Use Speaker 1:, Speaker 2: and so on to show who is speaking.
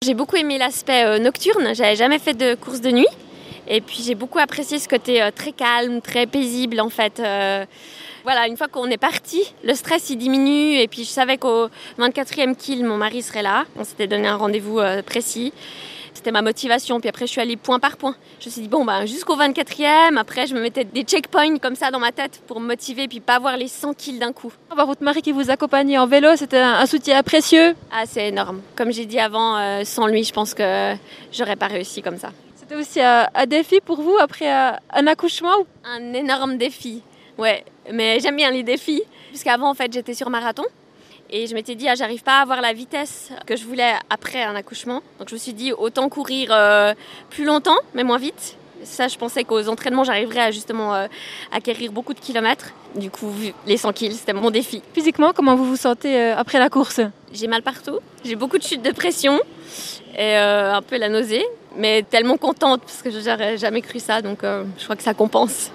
Speaker 1: J'ai beaucoup aimé l'aspect nocturne, j'avais jamais fait de course de nuit. Et puis j'ai beaucoup apprécié ce côté très calme, très paisible en fait. Voilà, une fois qu'on est parti, le stress il diminue et puis je savais qu'au 24e kill, mon mari serait là. On s'était donné un rendez-vous précis. C'était ma motivation. Puis après, je suis allée point par point. Je me suis dit, jusqu'au 24e, après, je me mettais des checkpoints comme ça dans ma tête pour me motiver et puis pas voir les 100 kills d'un coup.
Speaker 2: Votre mari qui vous accompagnait en vélo, c'était un soutien précieux.
Speaker 1: Ah, c'est énorme. Comme j'ai dit avant, sans lui, je pense que j'aurais pas réussi comme ça.
Speaker 2: C'était aussi un défi pour vous après un accouchement?
Speaker 1: Un énorme défi, ouais. Mais j'aime bien les défis. Puisqu'avant, en fait, j'étais sur marathon. Et je m'étais dit, j'arrive pas à avoir la vitesse que je voulais après un accouchement. Donc je me suis dit, autant courir plus longtemps, mais moins vite. Ça, je pensais qu'aux entraînements, j'arriverais à justement acquérir beaucoup de kilomètres. Du coup, vu les 100 kills, c'était mon défi.
Speaker 2: Physiquement, comment vous vous sentez après la course?
Speaker 1: J'ai mal partout. J'ai beaucoup de chutes de pression et un peu la nausée. Mais tellement contente parce que je n'aurais jamais cru ça. Donc je crois que ça compense.